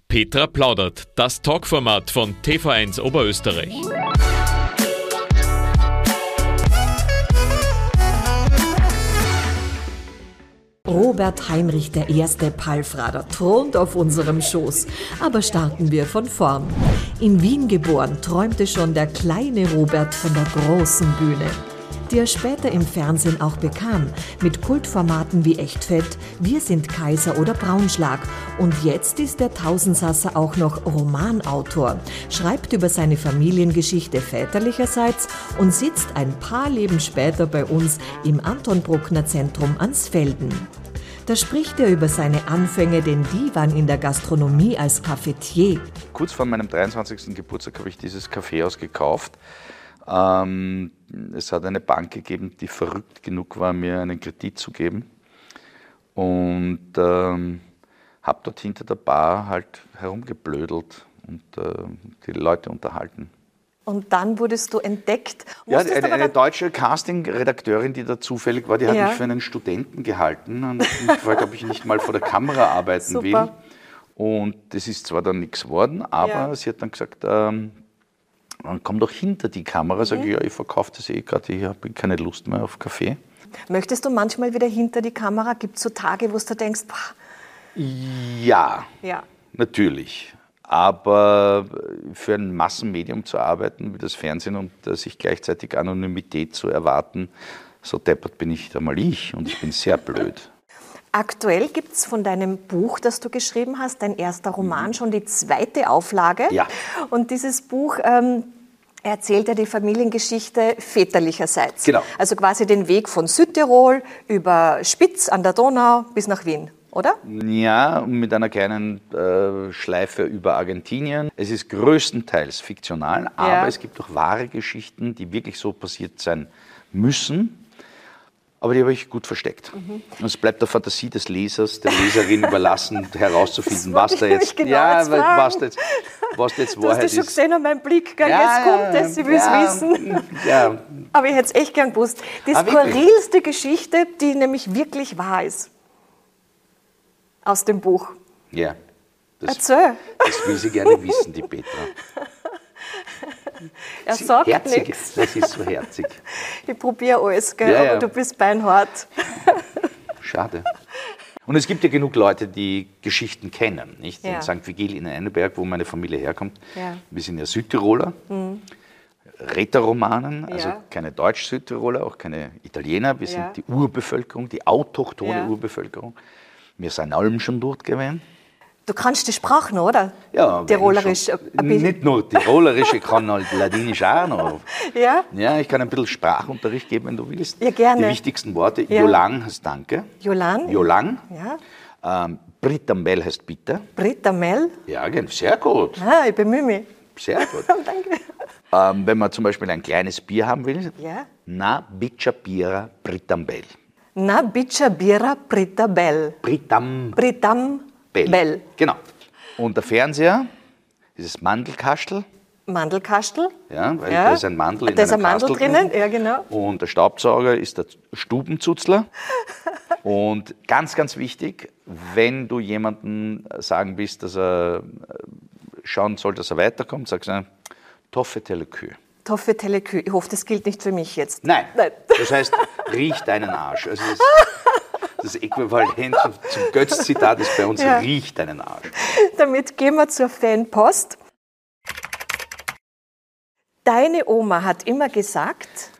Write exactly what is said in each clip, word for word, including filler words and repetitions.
Petra plaudert, das Talkformat von T V eins Oberösterreich. Robert Heinrich der Erste Palfrader thront auf unserem Schoß. Aber starten wir von vorn. In Wien geboren, träumte schon der kleine Robert von der großen Bühne, die er später im Fernsehen auch bekam, mit Kultformaten wie Echtfett, Wir sind Kaiser oder Braunschlag. Und jetzt ist der Tausendsasser auch noch Romanautor, schreibt über seine Familiengeschichte väterlicherseits und sitzt ein paar Leben später bei uns im Anton Bruckner Zentrum Ansfelden. Da spricht er über seine Anfänge, denn die waren in der Gastronomie als Cafetier. Kurz vor meinem dreiundzwanzigsten Geburtstag habe ich dieses Kaffeehaus gekauft. Ähm, es hat eine Bank gegeben, die verrückt genug war, mir einen Kredit zu geben. Und ähm, habe dort hinter der Bar halt herumgeblödelt und äh, die Leute unterhalten. Und dann wurdest du entdeckt. Ja, eine, eine deutsche Casting-Redakteurin, die da zufällig war, die hat ja. mich für einen Studenten gehalten und mich gefragt, ob ich nicht mal vor der Kamera arbeiten Super. will. Und das ist zwar dann nichts geworden, aber ja. sie hat dann gesagt, ähm, dann komm doch hinter die Kamera. Sag ich, mhm. ja, ich verkaufe das eh gerade, ich habe keine Lust mehr auf Kaffee. Möchtest du manchmal wieder hinter die Kamera? Gibt es so Tage, wo du denkst, boah. Ja, ja, natürlich. Aber für ein Massenmedium zu arbeiten wie das Fernsehen und uh, sich gleichzeitig Anonymität zu erwarten, so deppert bin ich da mal ich und ich bin sehr blöd. Aktuell gibt es von deinem Buch, das du geschrieben hast, dein erster Roman, schon die zweite Auflage. Ja. Und dieses Buch ähm, erzählt ja die Familiengeschichte väterlicherseits. Genau. Also quasi den Weg von Südtirol über Spitz an der Donau bis nach Wien. Oder? Ja, mit einer kleinen äh, Schleife über Argentinien. Es ist größtenteils fiktional, aber ja. es gibt auch wahre Geschichten, die wirklich so passiert sein müssen. Aber die habe ich gut versteckt. Mhm. Und es bleibt der Fantasie des Lesers, der Leserin überlassen, herauszufinden, was da jetzt, genau ja, jetzt was da jetzt, was da jetzt du Wahrheit ist. Du hast das schon gesehen an meinem Blick, gell? Ja, jetzt kommt es, ich will es ja, wissen. Ja. Aber ich hätte es echt gern gewusst. Die ah, skurrilste Geschichte, die nämlich wirklich wahr ist. Aus dem Buch. Ja. Das, Erzähl. Das will sie gerne wissen, die Petra. Er sagt herzig, nichts. Das ist so herzig. Ich probiere alles, gell? Ja, ja. Aber du bist beinhart. Schade. Und es gibt ja genug Leute, die Geschichten kennen. Nicht? Ja. In Sankt Vigil in Enneberg, wo meine Familie herkommt. Ja. Wir sind ja Südtiroler. Mhm. Rätorromanen, also ja. keine Deutsch-Südtiroler, auch keine Italiener. Wir ja. sind die Urbevölkerung, die autochthone ja. Urbevölkerung. Wir sind allem schon dort gewesen. Du kannst die Sprachen, oder? Ja, Tirolerisch. Nicht nur Tirolerisch, ich kann halt Ladinisch auch noch. Ja? Ja, ich kann ein bisschen Sprachunterricht geben, wenn du willst. Ja, gerne. Die wichtigsten Worte. Ja. Jolang heißt Danke. Jolang? Jolang. Ja. Ähm, Britamel heißt Bitte. Britamel? Ja, sehr gut. Ah, ich bemühe mich. Sehr gut. Danke. Ähm, wenn man zum Beispiel ein kleines Bier haben will, ja. na biccia bira Britamel. Na biccia bira Britamel. Britam. Britam. Bell. Bell. Genau. Und der Fernseher ist das Mandelkastel. Mandelkastel. Ja, weil ja. da ist ein Mandel in Da ist ein einem Mandel Kastel drinnen, ja genau. Und der Staubsauger ist der Stubenzuzler. Und ganz, ganz wichtig, wenn du jemandem sagen willst, dass er schauen soll, dass er weiterkommt, sagst du, Toffe Telekü. Toffe Telekü. Ich hoffe, das gilt nicht für mich jetzt. Nein. Nein. Das heißt, riech deinen Arsch. Also das, das Äquivalent zum, zum Götz-Zitat ist bei uns, ja. Riech deinen Arsch. Damit gehen wir zur Fanpost. Deine Oma hat immer gesagt,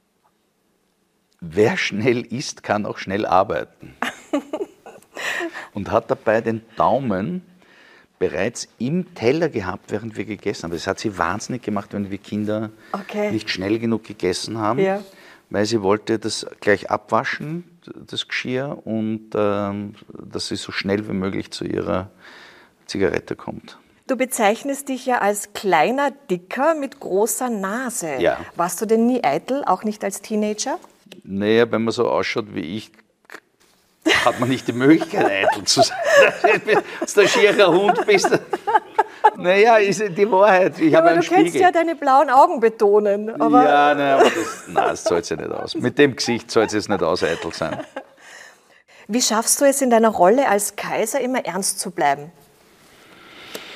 wer schnell isst, kann auch schnell arbeiten. Und hat dabei den Daumen bereits im Teller gehabt, während wir gegessen haben. Das hat sie wahnsinnig gemacht, wenn wir Kinder okay. nicht schnell genug gegessen haben, ja. weil sie wollte das gleich abwaschen, das Geschirr, und ähm, dass sie so schnell wie möglich zu ihrer Zigarette kommt. Du bezeichnest dich ja als kleiner Dicker mit großer Nase. Ja. Warst du denn nie eitel, auch nicht als Teenager? Naja, wenn man so ausschaut wie ich, hat man nicht die Möglichkeit, eitel zu sein. Wenn du ein schierer Hund bist. Naja, ist die Wahrheit. Ich ja, habe aber einen du Spiegel. Kannst ja deine blauen Augen betonen. Aber ja, nein, aber das, nein, das zahlt sich nicht aus. Mit dem Gesicht zahlt es nicht aus, eitel sein. Wie schaffst du es in deiner Rolle als Kaiser immer ernst zu bleiben?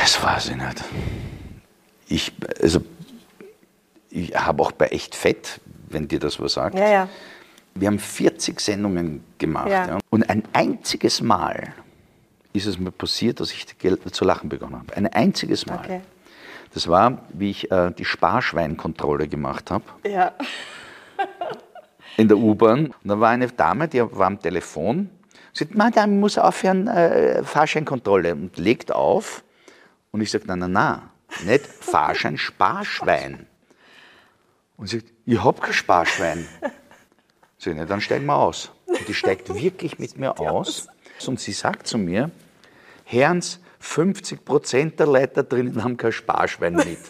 Das weiß ich nicht. Ich, also, ich habe auch bei Echt Fett, wenn dir das was sagt, Ja, ja. wir haben vierzig Sendungen gemacht. Ja. Ja. Und ein einziges Mal ist es mir passiert, dass ich zu lachen begonnen habe. Ein einziges Mal. Okay. Das war, wie ich äh, die Sparschweinkontrolle gemacht habe. Ja. In der U-Bahn. Und da war eine Dame, die war am Telefon. Sie sagt, Madame, ich muss aufhören, äh, Fahrscheinkontrolle. Und legt auf. Und ich sage, na, na, na, nicht Fahrschein, Sparschwein. Und sie sagt, ich habe kein Sparschwein. Sag ich, na, dann steigen wir aus. Und die steigt wirklich mit mir aus. Und sie sagt zu mir, Herrens, fünfzig Prozent der Leute da drinnen haben kein Sparschwein mit.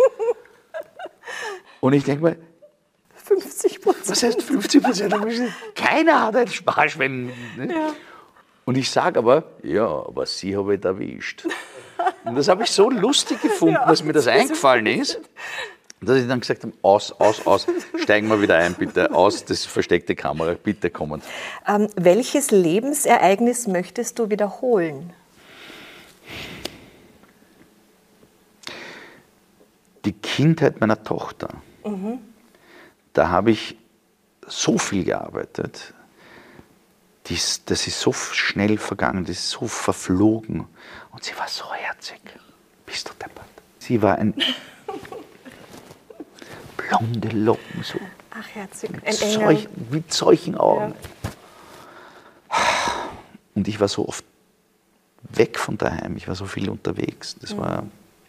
Und ich denke mir, fünfzig Prozent. was heißt fünfzig Prozent? Keiner hat ein Sparschwein. Ne? Ja. Und ich sage aber, ja, aber Sie habe ich erwischt. Und das habe ich so lustig gefunden, Ja, dass mir das das eingefallen ist, dass ich dann gesagt habe, aus, aus, aus, steigen wir wieder ein, bitte, aus, das ist versteckte Kamera, bitte kommen. Ähm, welches Lebensereignis möchtest du wiederholen? Die Kindheit meiner Tochter. Mhm. Da habe ich so viel gearbeitet, das, das ist so schnell vergangen, das ist so verflogen. Und sie war so herzig. Bist du deppert? Sie war ein blonde Locken, so Ach, herzig. Ein mit, Engel. solch, mit solchen Augen. Ja. Und ich war so oft weg von daheim, ich war so viel unterwegs. Das war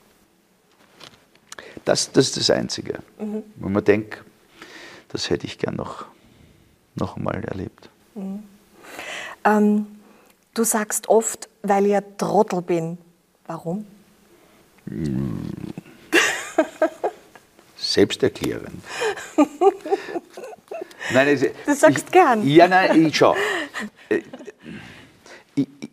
das, das ist das Einzige. Mhm. Wenn man denkt, das hätte ich gern noch, noch einmal erlebt. Mhm. Ähm, du sagst oft, weil ich ein Trottel bin. Warum? Selbsterklärend. Nein, also, Du sagst ich, gern. Ja, nein, ich schau. Ich, ich,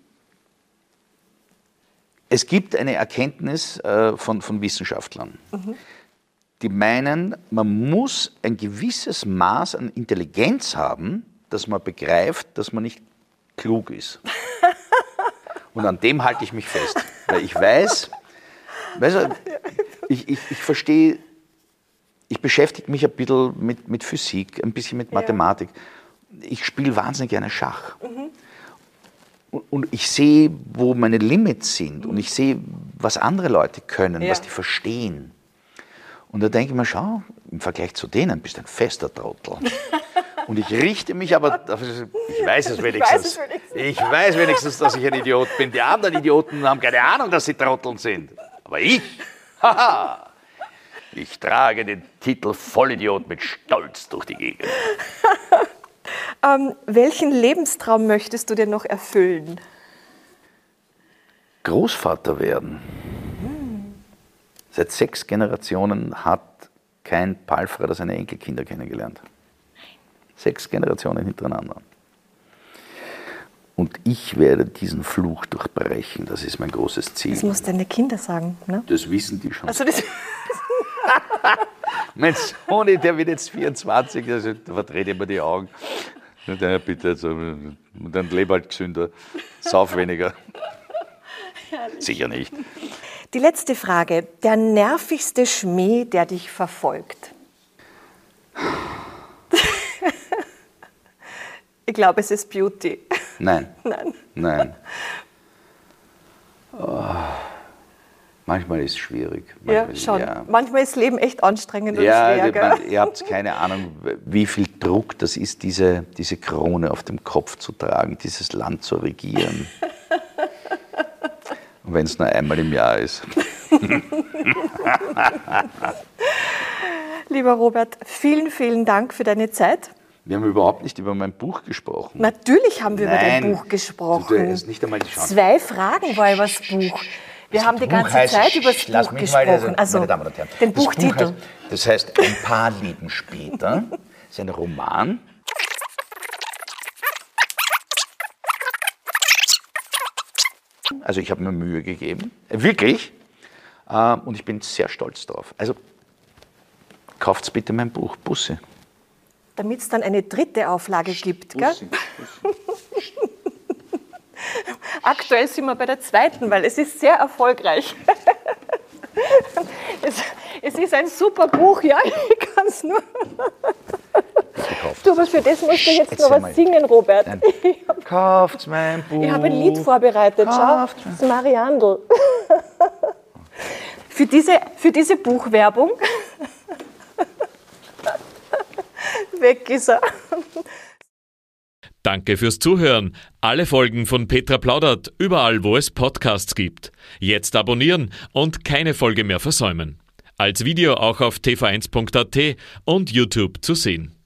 es gibt eine Erkenntnis äh, von, von Wissenschaftlern, mhm. die meinen, man muss ein gewisses Maß an Intelligenz haben, dass man begreift, dass man nicht klug ist. Und an dem halte ich mich fest. Weil ich weiß, weißt du, ich, ich, ich verstehe, ich beschäftige mich ein bisschen mit, mit Physik, ein bisschen mit Mathematik. Ich spiele wahnsinnig gerne Schach. Mhm. Und, und ich sehe, wo meine Limits sind. Mhm. Und ich sehe, was andere Leute können, ja. was die verstehen. Und da denke ich mir, schau, im Vergleich zu denen bist du ein fester Trottel. Und ich richte mich aber, ich weiß es wenigstens, ich weiß wenigstens, dass ich ein Idiot bin. Die anderen Idioten haben keine Ahnung, dass sie Trotteln sind. Aber ich, haha, ich trage den Titel Vollidiot mit Stolz durch die Gegend. ähm, welchen Lebenstraum möchtest du denn noch erfüllen? Großvater werden. Hm. Seit sechs Generationen hat kein Palfrader seine Enkelkinder kennengelernt. Sechs Generationen hintereinander. Und ich werde diesen Fluch durchbrechen. Das ist mein großes Ziel. Das musst deine Kinder sagen, ne? Das wissen die schon. Also das mein Sohn, der wird jetzt vierundzwanzig, also, da verdreht immer die Augen. Und dann bitte, also, und dann leb halt gesünder, sauf weniger. Sicher nicht. Die letzte Frage. Der nervigste Schmäh, der dich verfolgt? Ich glaube, es ist Beauty. Nein. Nein. Nein. Oh. Manchmal ist es schwierig. Manchmal, ja, schon. Ja. Manchmal ist das Leben echt anstrengend und ja, schwer. Gell? Man, ihr habt keine Ahnung, wie viel Druck das ist, diese, diese Krone auf dem Kopf zu tragen, dieses Land zu regieren. Und wenn es nur einmal im Jahr ist. Lieber Robert, vielen, vielen Dank für deine Zeit. Wir haben überhaupt nicht über mein Buch gesprochen. Natürlich haben wir Nein, über dein Buch gesprochen. Du, du hast nicht einmal die Chance. Zwei Fragen war über das Buch. Wir Das haben die Buch ganze heißt, Zeit über das lass Buch mich gesprochen. mal, also, also meine Damen und Herren, den das Buchtitel. Buch heißt, das heißt Ein paar Leben später. Das ist ein Roman. Also ich habe mir Mühe gegeben, wirklich. Und ich bin sehr stolz drauf. Also kauft bitte mein Buch, Bussi. Damit es dann eine dritte Auflage gibt, gell? Bussi, Bussi. Aktuell sind wir bei der zweiten, weil es ist sehr erfolgreich. Es, es ist ein super Buch, ja, ich kann es nur. Du, aber für das musst du jetzt, jetzt noch was mal singen, Robert. Kauft mein Buch. Ich habe ein Lied vorbereitet, schau, das ist Mariandel. Für diese, für diese Buchwerbung. Weg ist er. Danke fürs Zuhören. Alle Folgen von Petra plaudert, überall wo es Podcasts gibt. Jetzt abonnieren und keine Folge mehr versäumen. Als Video auch auf t v eins punkt a t und YouTube zu sehen.